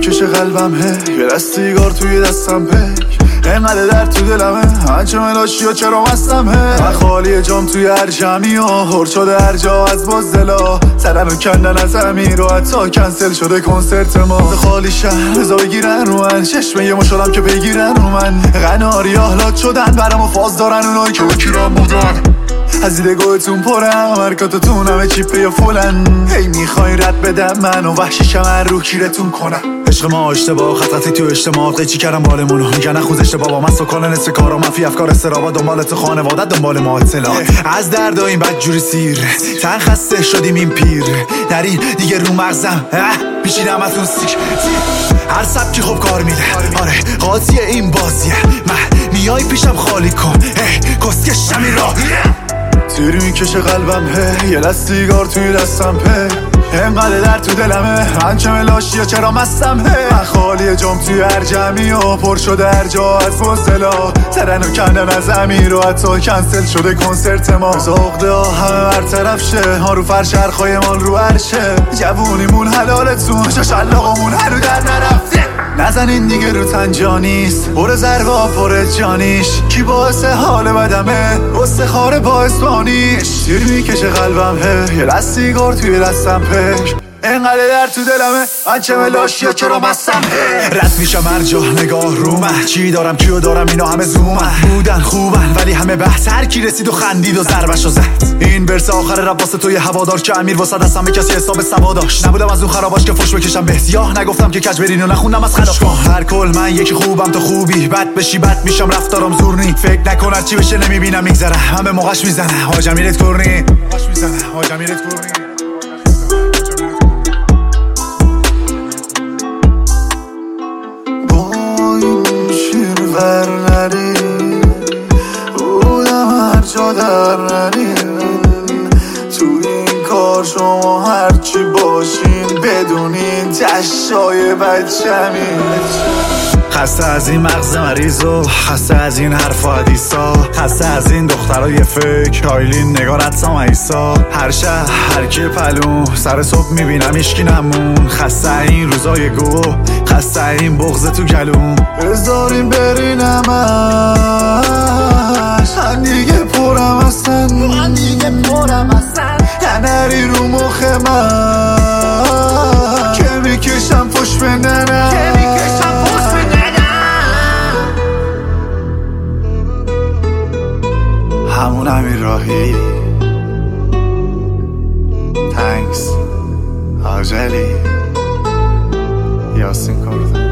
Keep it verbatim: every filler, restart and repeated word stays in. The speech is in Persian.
میکشه قلبم هی یه دست سیگار توی دستم پیک اینقدر در تو دلمه هنچه ملاشی و چرا مستم هی من خالی جام توی هر جمعی و هر شده هر جا از بازدلا سرن و کندن از امیر و حتی کنسل شده کنسرت ما خالی شهر رضا بگیرن رو من چشمه یه مشالم که بگیرن رو من قناری احلات شدن برم و فاز دارن اونایی که بکیرم بودن از دیدگاهتون پرم حرکاتتون همه چیپه یا فولن هی میخوای رد بدم من و وحشیشم هر رو کیرتون کنم عشق ما اشتباه خطرتی تو اجتماع قیچی کردم بالمونو میگن نخوز اشتباه من سکان نصف کارا منفی افکار استرابا دنبال تو خانوادت دنبال ما اطلاع از درد این بد جوری سیر تن خسته شدیم این پیر نرین دیگه رو مغزم میشینم از اون سیک هر سبکی خوب کار میده آره قاضی این بازیه من میای پیشم خالی کن کسکه شمی راهیه تیر میکشه قلبم هی یه دست سیگار توی دستم پی اینقدر در تو دلمه هنچه ملاشی و چرا مستم هی من خالی جام توی هر جمعی و پر شده هر جا از فضلا ترن و کندن از امیر و حتی کنسل شده کنسرت ما زاغده ها همه برطرف شه ها رو فرش هرخای مال رو عرشه جوونیمون حلالتون ششلاقمون هنو در نرفته نزنین دیگه رو تنجانیست برو زرگا پر جانیش کی باعث حال بدمه استخاره با اسپانیش تیر میکشه قلبم هی یه دست سیگار توی دستم پیش اینقدر در تو دلمه هنچه ملاشی چرا مستم رد میشم هر جا نگاه رو من چی دارم کیو دارم اینا همه زومن بودن خوبن ولی همه بهتر کی رسید و خندید و ضربشو زد این برس آخر رب واسه توی هوادار که امیر واسه دستم به کسی حساب سوا داشت نبودم از اون خراباش که فوش بکشم به سیاه نگفتم که کج برین و نخوندم از خلافکان هر کل من یکی خوبم تو خوبی بد بشی بد میشم رفتارم زور نی فکر نکن چی بشه نمیبینم میگذره من به موقعش میزنه حاج امیرت کرنی موقعش میزنه حاج امیرت کرنی نری بودم هر جا در نری تو این کار شما هرچی باشین بدونین تشای بچمی خسته از این مغز مریض و خسته از این حرف و حدیثا خسته از این دخترای فکر آیلین نگارت سامایسا هر شهر هر کی پلو سر صبح میبینم ایشکی نمون خسته این روزای گو خسته این بغض تو گلوم بذاریم برینمش من دیگه پرم هستن من دیگه پرم هستن نری رو مخ من که میکشم پشت بندنم که میکشم پشت بندنم همون امیر راهی تانکس حاج علی یاسین کرده